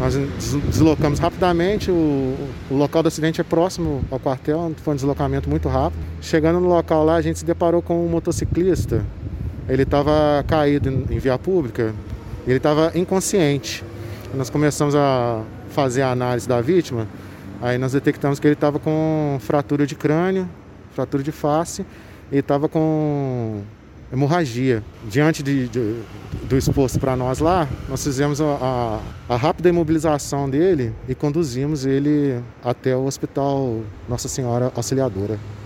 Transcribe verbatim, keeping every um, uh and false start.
Nós deslocamos rapidamente, o, o local do acidente é próximo ao quartel, foi um deslocamento muito rápido. Chegando no local lá, a gente se deparou com um motociclista. Ele estava caído em via pública, ele estava inconsciente. Nós começamos a fazer a análise da vítima, aí nós detectamos que ele estava com fratura de crânio, fratura de face, e estava com hemorragia. Diante de, de, do exposto para nós lá, nós fizemos a, a, a rápida imobilização dele e conduzimos ele até o Hospital Nossa Senhora Auxiliadora.